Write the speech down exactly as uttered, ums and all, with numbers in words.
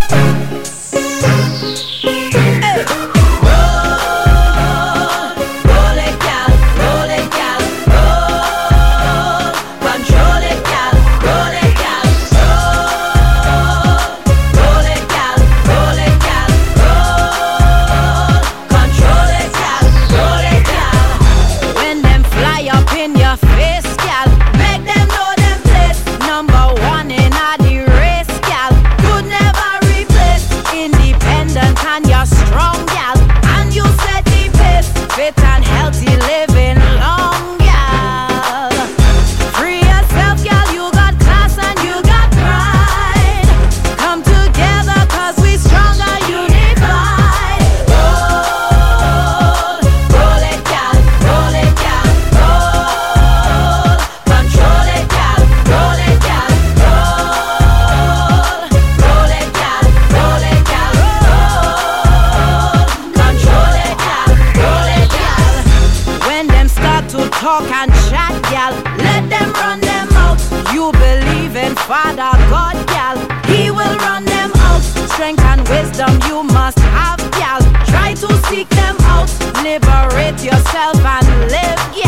Talk and chat, gal. Let them run them out. You believe in Father God, gal. He will run them out. Strength and wisdom you must have, gal. Try to seek them out. Liberate yourself and live, gal.